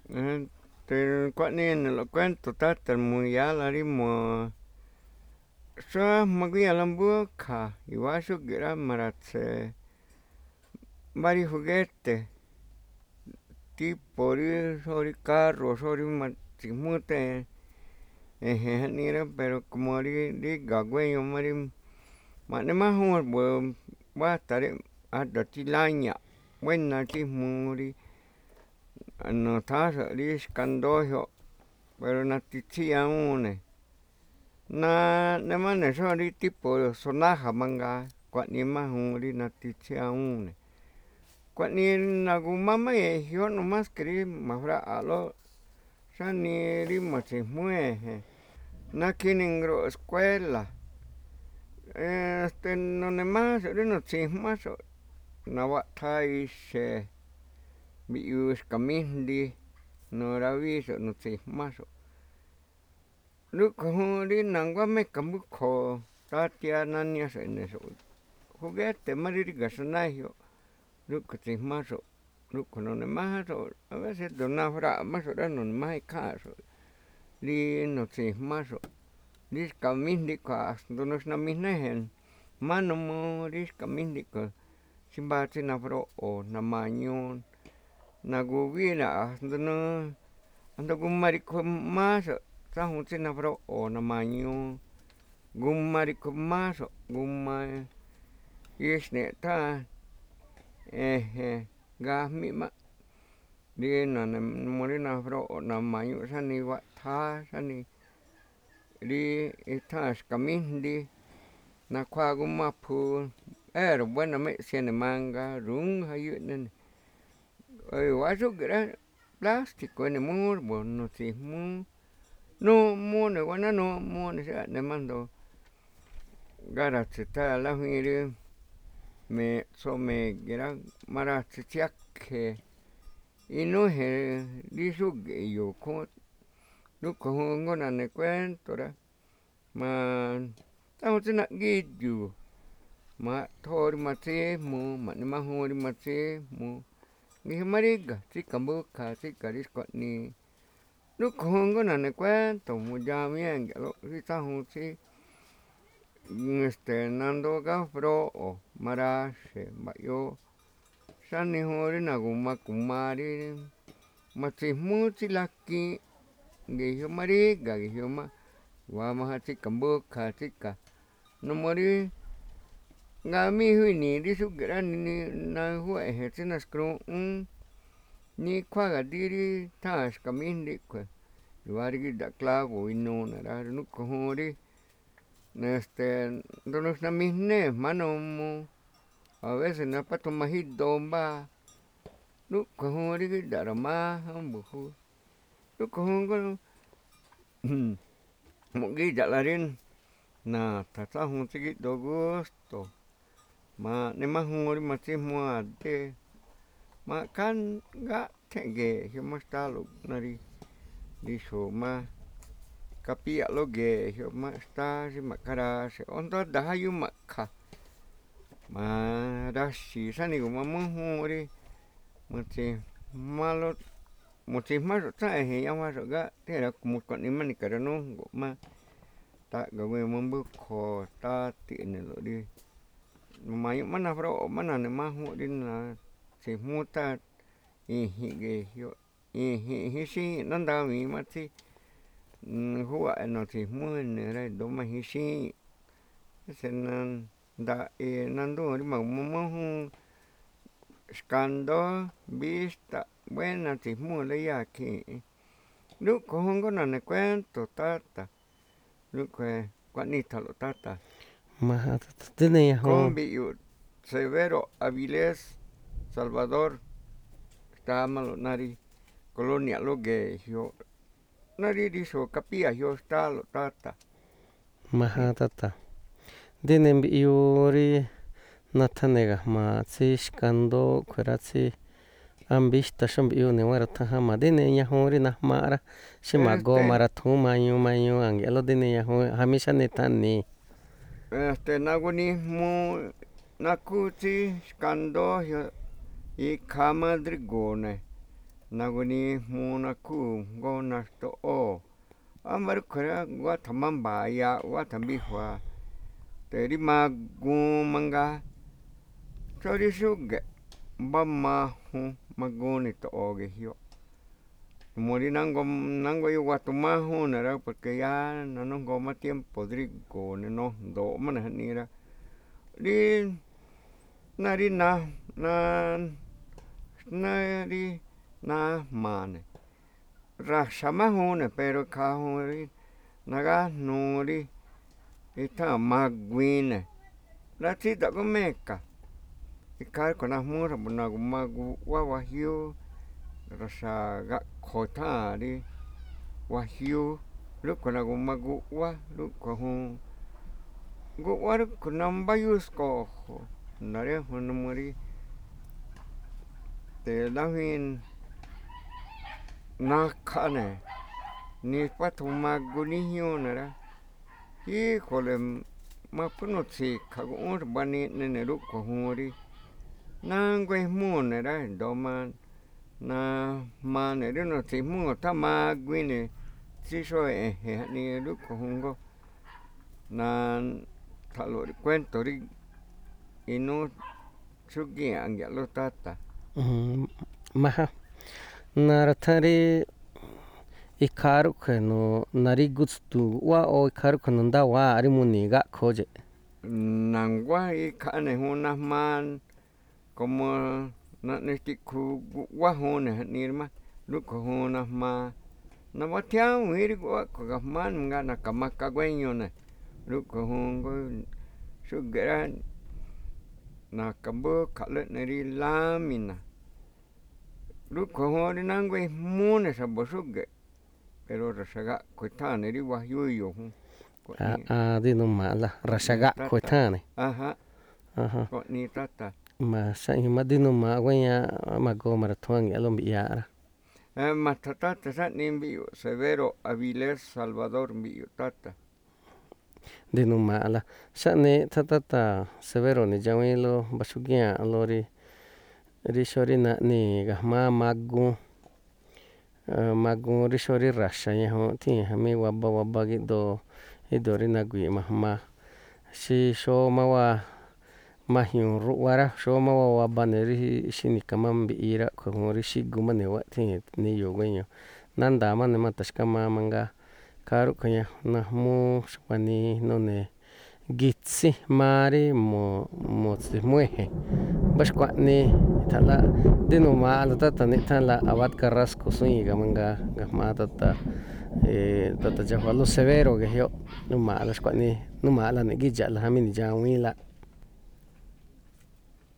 Cua'ani lo cuento tata muyala ri mo xra maguiya lambu kja iwa xúge̱ꞌ rá maratse̱ vari juguete tipo rí xóo rí carro xóo rí matsijmú théen jaꞌni rá pero como ríga̱ guéño má rí ma̱ꞌne májúu báta̱ ada̱ tilaña̱ꞌ buéna tsíjmu rí nu̱thaánxo̱ꞌ rí xkandóó jyoꞌ pero natitsíꞌ awúun ne̱ naꞌne má ne̱ xóo rí tipo sonaja mangaa xkuaꞌnii májúun rí natitsíꞌ awúun ne̱ xkuaꞌnii na̱gu̱ma má e̱jyoꞌ nomas que rí ma̱jraꞌa̱ꞌlóꞌ xáni rí ma̱tsi̱jmú nákhí ngroꞌ skuéla̱ nu̱ne̱ májánxo̱ꞌ rí nu̱tsi̱jmáxo̱ꞌ nawaꞌtháa ixe̱ mbiꞌyuu xka̱míjnti nu̱rawíixo̱ꞌ nu̱tsi̱jmáxo̱ꞌ rúꞌkhue̱n juun rí na̱nguá méka̱ mbúkjo̱o̱ tatia naniaxo̱ꞌ e̱ne̱xo̱ꞌ juguete má rí ríga̱ xanáá ge̱jyoꞌ rúꞌkhue̱n tsi̱jmáxo̱ꞌ rúꞌkhue̱n nu̱ne̱ májánxo̱ꞌ aveces ꞌdu̱u̱ nafraꞌa̱ máxo̱ꞌ rá nu̱ne̱ máján ikháanꞌxo̱ꞌ rí nu̱tsi̱jmáxo̱ꞌ rí xka̱míjnti kjua̱ asndo nuxnamijná e̱je̱n má n uu rí xka̱míjnti kjua̱ xí mbáa tsí nafróꞌo̱ na̱ma̱ñuu na̱gu̱wíi ne̱ asndo g ríꞌkhue̱ mááxo̱ꞌ tsájun tsí nafróꞌo̱ na̱ma̱ñuu g ríꞌkhue̱ mááxo̱ꞌ ixne̱ꞌ tháan gajmíꞌ máꞌ rí na̱ne̱ rí nafróꞌo̱ na̱ma̱ñuꞌ xáni waꞌtháá xáni rí itháa̱n xka̱míjnti nakhuáa g aphu éro̱ buéna̱ má eꞌtsien ne̱ mangaa ru̱ún jayuꞌ eꞌne ne̱ i̱wa̱á xúge̱ꞌ rá plástico ene̱ mújúu nu̱tsi̱jmú nuꞌmuu ne̱ nguaná nuꞌmuu ne̱ xí aꞌne má asndo ngára̱tse̱ tháan lájuíin rí me̱ꞌtso me̱ge̱ rá maratse̱ tsiakje̱ inúu e̱je̱n rí xúge̱ꞌ e̱yo̱o̱ khúún rúꞌkhue̱n juun jngó na̱ne̱ kuento rá tsájun tsí naꞌgíi idxiu̱ maꞌthóo rí matsíjmuu ma̱ꞌne májúun rí matsíjmuu ngejyo má ríga̱ tsíka̱ mbúkha̱a̱ tsíka̱ rí xkuaꞌnii rúꞌkhue̱n juun jngó na̱ne̱ kuento muyámín e̱ngi̱ꞌloꞌ rí tsájun tsí nandoo gafróꞌo̱ maraxe̱ mba̱ꞌyoo xáni juun rí na̱gu̱ma rí matsi̱jmú tsí lakiin ge̱jyo má ríga̱ ge̱jyo má i̱wa̱á máján tsíka̱ mbúkha̱a̱ tsíka̱ n uu rí ngamíi jú ini̱i̱ rí xúge̱ꞌ rá najúwáꞌ e̱je̱n tsí naxkruꞌún nikhuáa ga̱dí rí tháa̱n xka̱míjnti khue̱n i̱wa̱á rí gíꞌda̱ꞌ clavo inuu ne̱ rá rúꞌkhue̱n juun rí asndo nuxnamijnée̱ jma̱á n uu aveces napáthu majídoo mbáa rúꞌkhue̱n juun rí gíꞌda̱ꞌ ra̱máján mbu̱jú rúꞌkhue̱n juun jngó mu̱ꞌgídxa̱ꞌla rí na̱tha̱ tsájun tsí gíꞌdoo gusto ma̱ꞌne májúun rí matsíjmú a̱dée ma̱ꞌkha̱ gáꞌtje̱ ge̱jyo má xtáálo̱ꞌ ná rí xo̱o̱ má kapíaꞌlóꞌ ge̱jyo má xtáá xí ma̱ꞌkha̱raxe̱ o asndo ada̱ jayu ma̱ꞌkha̱ raxi̱i̱ xáni gu̱ma mújúun rí mu̱tsi̱jmáxo̱ꞌ tsáa̱n e̱je̱n ñajuanxo̱ꞌ gáꞌthée̱ rá como xkuaꞌnii má ni̱ka̱ ranújngo̱ꞌ má taꞌga̱ guéño má mbúkho̱o̱ tátiꞌ e̱ne̱lo̱ꞌ rí ma̱ma̱ñuꞌ má nafróꞌo̱ má na̱ne̱ májúnꞌ rí natsi̱jmú tháan i̱ji̱nꞌ ge̱jyoꞌ i̱ji̱nꞌ jin xíñiꞌ nándawi̱in má tsí júwa̱ꞌ nu̱tsi̱jmú ene̱ rá i̱ndo̱ó má jin xíñiꞌ nda̱ꞌi̱ nandúu̱n rí ma̱gu̱ma mújúun xkandóó bíxtaꞌ buéna tsi̱jmúu̱la iyáa̱ khii̱n rúꞌkhue̱n juun jngó na̱ne̱ kuento tátha̱ rúꞌkhue̱n xkuaꞌnii i̱tha̱lo̱ꞌ táta̱ koo mbiꞌyu̱ Severo Avilés Salvador xtáámálo̱ꞌ ná rí coloniaꞌlóꞌ ge̱jyoꞌ ná rí xo̱o̱ kapía jyoꞌ xtáálo̱ꞌ táta̱ máján táta̱ díne mbiꞌyuu rí nathane̱ ga̱jma̱a̱ tsí xkandóó a̱ꞌkhue̱ rá tsí ambíxta̱ xóo mbiꞌyuu ne̱ nguára̱thán jáma̱ díne ñajuun rí najmaaꞌ rá xí ma̱goo ma̱ra̱thúún mañuu a̱ngia̱ꞌlóꞌ díne ñajuun jamí xáne ethani̱i nagunijmuu nakhúu tsí xkandóó jyoꞌ ikhaa má drígo̱o̱ ne̱ naguni jmuna ku ngo naxto'o amarukjuaria guatjamambaa ya guatjambijua terimagun mangaa xóori xúge̱ꞌ mbámajun magun nito̱ꞌo̱ ge̱jyoꞌ como rí nánguá iyuguatumájúnne̱ rá porque yáá nanújngoo má tiempo drígo̱o̱ ne̱ nojndo̱o̱ má ne̱ jaꞌnii rá rí ná rí rí najma̱a̱ ne̱ ra̱xa̱ má juun ne̱ pero ikhaa juun rí nagájnuu rí i̱tháa̱n maguiin ne̱ ratsídaꞌ gúmá e̱ka̱ ikhaa rúꞌkhue̱ najmúú xa̱bo̱ nagu̱ma guꞌwá wajiúú ra̱xa̱ gaꞌkho̱ i̱tháa̱n rí wajiúú rúꞌkhue̱ nagu̱ma guꞌwá rúꞌkhue̱n juun guꞌwá rúꞌkhue̱n nambá yusko̱o̱ nda̱ríájun numuu rí lájwíin nakhaꞌ ne̱ nispá tju̱magu níjñúú ne̱ rá híjole̱ maphú nutsi̱kha̱ guꞌwúún xa̱buanꞌ niꞌni ne̱ rúꞌkhue̱n juun rí nánguá ijmúu̱ ne̱ rá i̱ndo̱ó má najmaa ne̱ rí nutsi̱jmúu̱ tháan maguiin ne̱ tsí xóo e̱je̱n jaꞌnii rúꞌkhue̱n juun jngóo nathaꞌlo̱ꞌ rí kuénto̱ rí inúú xúgíi̱n a̱ngia̱ꞌlóꞌ táta̱. Máján naratháán rí ikhaa rúꞌkhue̱ narígú tsu̱du̱u̱ guꞌwá o ikhaa rúꞌkhue̱ nu̱ndáwa̱áꞌ rí muni̱i̱ gaꞌkhoo dxe̱ꞌ. Na̱nguá ikhaa ne̱ juun najmaa como naꞌne xtiꞌkhu guꞌwá juun ne̱ jaꞌnii má rúꞌkhue̱n juun najmaa nawathiáwíin rí guꞌwá a̱ꞌkhue̱n ga̱jma̱á ne̱ mangaa na̱ka̱ maka guéño ne̱ rúꞌkhue̱n juun jngóo xúge̱ꞌ rá na̱ka̱mbúúkhaꞌlóꞌ eꞌne rí lámina rúꞌkhue̱n juun rí nánguá ijmúú ne̱ xa̱bo̱ xúge̱ꞌ pero ra̱xa̱ gaꞌkho̱ i̱tháa̱n ne̱ rí wajiúú eyo̱o̱ jún. Rí nu̱ma̱a̱ꞌla ra̱xa̱ gaꞌkho̱ i̱tháa̱n ne̱. Xkuaꞌnii táta̱. Ma̱xáꞌñu má rí nu̱ma̱a̱ꞌ guéñaaꞌ ma̱goo ma̱ra̱thúún a̱ngia̱ꞌlóꞌ mbiꞌyaaꞌ rá. Ma̱tha̱ táta̱ xáꞌnii mbiꞌyu̱ Severo Avilés Salvador mbiꞌyu̱ táta̱. Rí nu̱ma̱a̱ꞌla xáꞌni eꞌthá táta̱ Severo ni̱dxawíínlóꞌ mbá xúgíaanꞌlóꞌ rí xóo rí naꞌnii̱ ga̱jma̱á maguun rí xóo rí ra̱xa̱ ñajuun iꞌthii̱n jamí waba waba gíꞌdoo rí nagui̱i̱ ma̱jmaaꞌ xí xóó má wáa majiu̱u̱ ruꞌwa rá, xóó má wáa waba ne̱ rí xí ni̱ka̱ má mbiꞌi rá a̱ꞌkhue̱n juun rí xígu má ne̱ wáꞌthii̱n níyuu̱ guéño nánda̱a̱ má ne̱ ma̱ta̱xkamaaꞌ mangaa. Ikhaa rúꞌkhue̱n najmúú xkua̱nii nuni̱ gitsín jmaa rí mu̱tsi̱jmú e̱je̱n mbá xkuaꞌnii i̱tha̱nꞌlaꞌ rí nu̱ma̱a̱ꞌla táta̱ niꞌthánꞌla Abad Carrasco Zúñiga mangaa ga̱jma̱á táta̱ dxájua Lú Severo ge̱jyoꞌ nu̱ma̱a̱ꞌla xkuaꞌnii nu̱ma̱a̱ꞌla ne̱ gídxa̱ꞌla jamí ni̱dxawíínláꞌ.